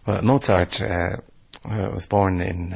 Well, Mozart was born in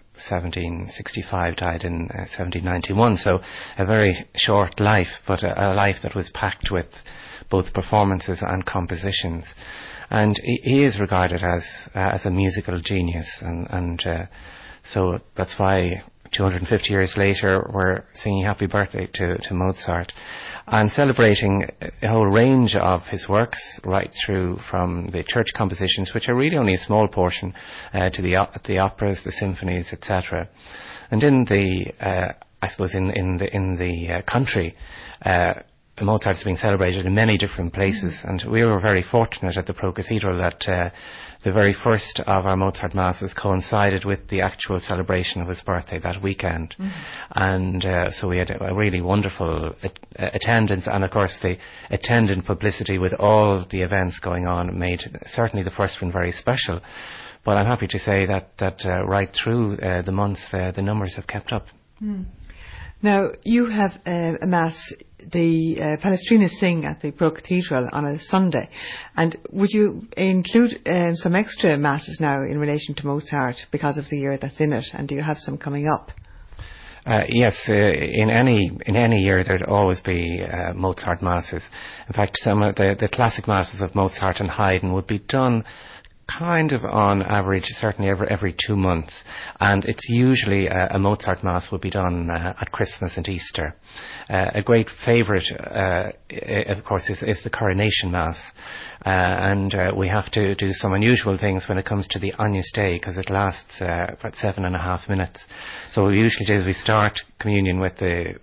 1765, died in 1791, so a very short life, but a life that was packed with both performances and compositions. And he is regarded as a musical genius, and so that's why 250 years later we're singing Happy Birthday to Mozart, and celebrating a whole range of his works, right through from the church compositions, which are really only a small portion, to the operas, the symphonies, etc. And in the I suppose in the country, Mozart's being celebrated in many different places, and we were very fortunate at the Pro Cathedral that the very first of our Mozart masses coincided with the actual celebration of his birthday that weekend. And so we had a really wonderful attendance, and of course the attendant publicity with all the events going on made certainly the first one very special. But I'm happy to say that right through the month the numbers have kept up. Now, you have a Mass, the Palestrina sing at the Pro Cathedral on a Sunday. And would you include some extra Masses now in relation to Mozart because of the year that's in it? And do you have some coming up? Yes, in any year there'd always be Mozart Masses. In fact, some of the classic Masses of Mozart and Haydn would be done kind of on average, certainly every 2 months, and it's usually a Mozart Mass will be done at Christmas and Easter. A great favourite, of course, is the Coronation Mass, and we have to do some unusual things when it comes to the Agnus Dei, because it lasts about 7.5 minutes. So what we usually do is we start communion with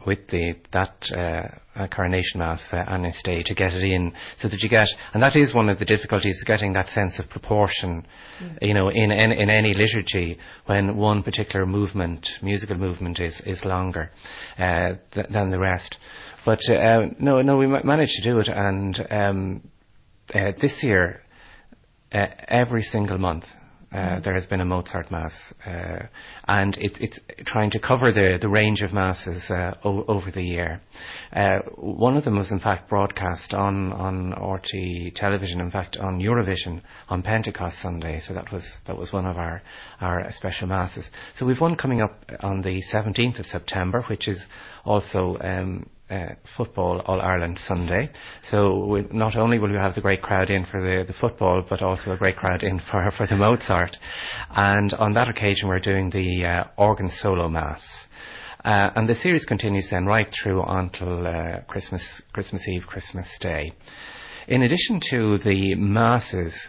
that Coronation Mass Agnus Dei to get it in, so that you get, and that is one of the difficulties, getting that sense of proportion, in any liturgy, when one particular musical movement is longer than the rest. But no, we managed to do it, and this year, every single month, there has been a Mozart Mass, and it's trying to cover the range of Masses over the year. One of them was in fact broadcast on RT television, in fact on Eurovision on Pentecost Sunday, so that was one of our special Masses. So we've one coming up on the 17th of September, which is also football All-Ireland Sunday. So not only will we have the great crowd in for the football, but also a great crowd in for the Mozart. And on that occasion we're doing the organ solo Mass. And the series continues then right through until Christmas Eve, Christmas Day. In addition to the Masses,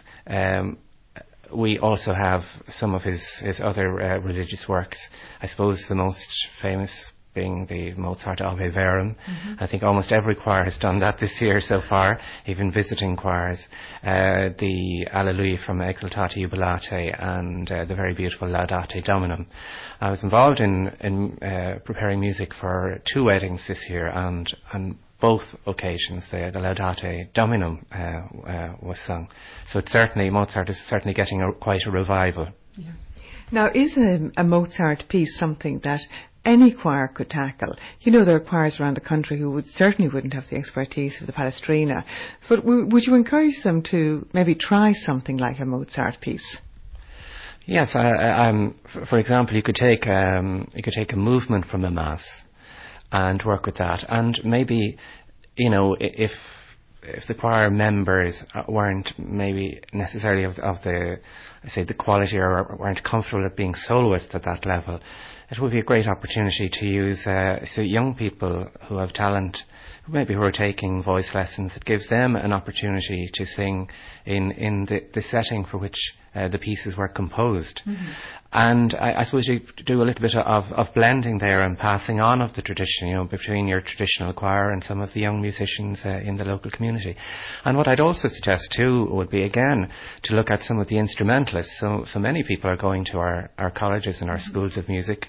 we also have some of his other religious works. I suppose the most famous being the Mozart Ave Verum. I think almost every choir has done that this year so far, even visiting choirs. The Alleluia from Exultate Jubilate, and the very beautiful Laudate Dominum. I was involved in preparing music for 2 weddings this year, and on both occasions the Laudate Dominum was sung. So it's certainly, Mozart is certainly getting quite a revival. Yeah. Now, is a Mozart piece something that any choir could tackle? There are choirs around the country who certainly wouldn't have the expertise of the Palestrina. But would you encourage them to maybe try something like a Mozart piece? Yes, for example, you could take a movement from a Mass and work with that, and maybe, if the choir members weren't maybe necessarily of the quality, or weren't comfortable at being soloists at that level, it would be a great opportunity to use young people who have talent, who are taking voice lessons. It gives them an opportunity to sing in the setting for which the pieces were composed. And I suppose you do a little bit of blending there and passing on of the tradition, between your traditional choir and some of the young musicians in the local community. And what I'd also suggest too would be, again, to look at some of the instrumentalists. So many people are going to our colleges and our schools of music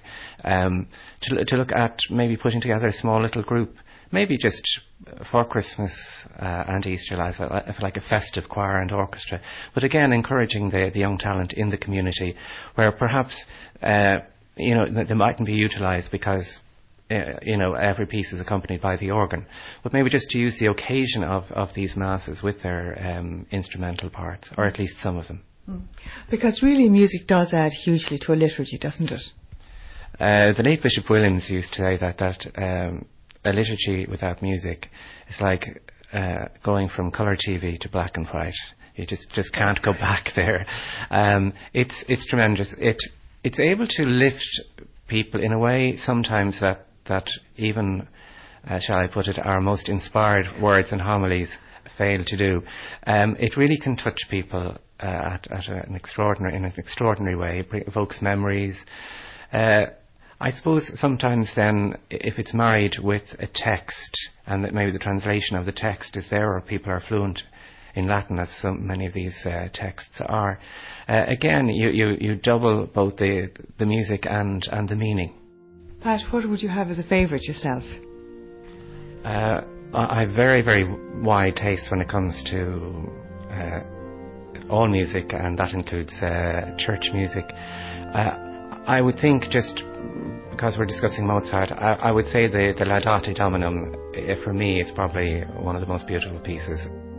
to look at maybe putting together a small little group, maybe just for Christmas and Easter, like a festive choir and orchestra. But again, encouraging the young talent in the community, where perhaps they mightn't be utilised because every piece is accompanied by the organ, but maybe just to use the occasion of these Masses with their instrumental parts, or at least some of them. Because really music does add hugely to a liturgy, doesn't it? The late Bishop Williams used to say that a liturgy without music is like going from colour TV to black and white. You just can't go back there. It's tremendous. It's able to lift people in a way sometimes that even, shall I put it, our most inspired words and homilies fail to do. It really can touch people in an extraordinary way. It evokes memories. I suppose sometimes then, if it's married with a text, and that maybe the translation of the text is there, or people are fluent in Latin, as so many of these texts are, again, you double both the music and the meaning. Pat, what would you have as a favourite yourself? I have very, very wide taste when it comes to all music, and that includes church music. I would think, just because we're discussing Mozart, I would say the Laudate Dominum, for me, is probably one of the most beautiful pieces.